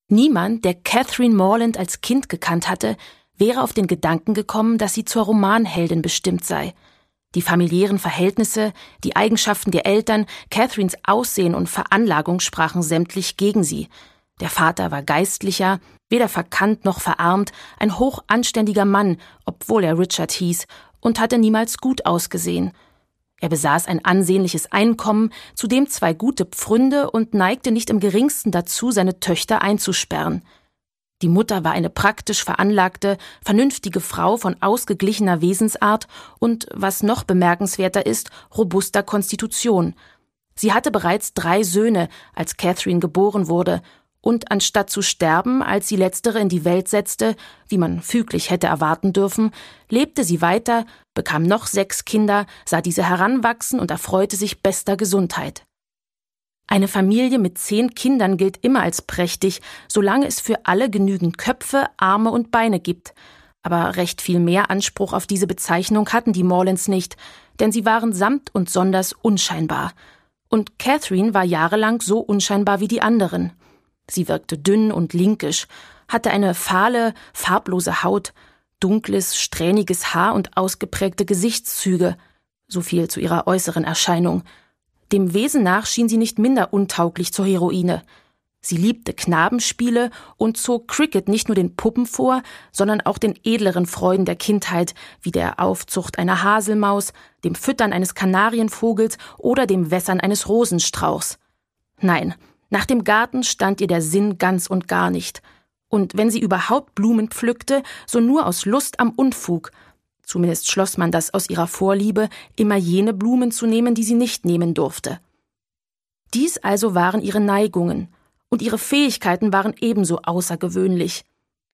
Niemand, der Catherine Morland als Kind gekannt hatte, wäre auf den Gedanken gekommen, dass sie zur Romanheldin bestimmt sei. Die familiären Verhältnisse, die Eigenschaften der Eltern, Catherines Aussehen und Veranlagung sprachen sämtlich gegen sie. Der Vater war Geistlicher, weder verkannt noch verarmt, ein hochanständiger Mann, obwohl er Richard hieß, und hatte niemals gut ausgesehen. Er besaß ein ansehnliches Einkommen, zudem 2 gute Pfründe und neigte nicht im geringsten dazu, seine Töchter einzusperren. Die Mutter war eine praktisch veranlagte, vernünftige Frau von ausgeglichener Wesensart und, was noch bemerkenswerter ist, robuster Konstitution. Sie hatte bereits 3 Söhne, als Catherine geboren wurde, und anstatt zu sterben, als sie letztere in die Welt setzte, wie man füglich hätte erwarten dürfen, lebte sie weiter, bekam noch 6 Kinder, sah diese heranwachsen und erfreute sich bester Gesundheit. Eine Familie mit 10 Kindern gilt immer als prächtig, solange es für alle genügend Köpfe, Arme und Beine gibt. Aber recht viel mehr Anspruch auf diese Bezeichnung hatten die Morlands nicht, denn sie waren samt und sonders unscheinbar. Und Catherine war jahrelang so unscheinbar wie die anderen. Sie wirkte dünn und linkisch, hatte eine fahle, farblose Haut, dunkles, strähniges Haar und ausgeprägte Gesichtszüge. So viel zu ihrer äußeren Erscheinung. Dem Wesen nach schien sie nicht minder untauglich zur Heroine. Sie liebte Knabenspiele und zog Cricket nicht nur den Puppen vor, sondern auch den edleren Freuden der Kindheit, wie der Aufzucht einer Haselmaus, dem Füttern eines Kanarienvogels oder dem Wässern eines Rosenstrauchs. Nein, nach dem Garten stand ihr der Sinn ganz und gar nicht. Und wenn sie überhaupt Blumen pflückte, so nur aus Lust am Unfug. Zumindest schloss man das aus ihrer Vorliebe, immer jene Blumen zu nehmen, die sie nicht nehmen durfte. Dies also waren ihre Neigungen, und ihre Fähigkeiten waren ebenso außergewöhnlich.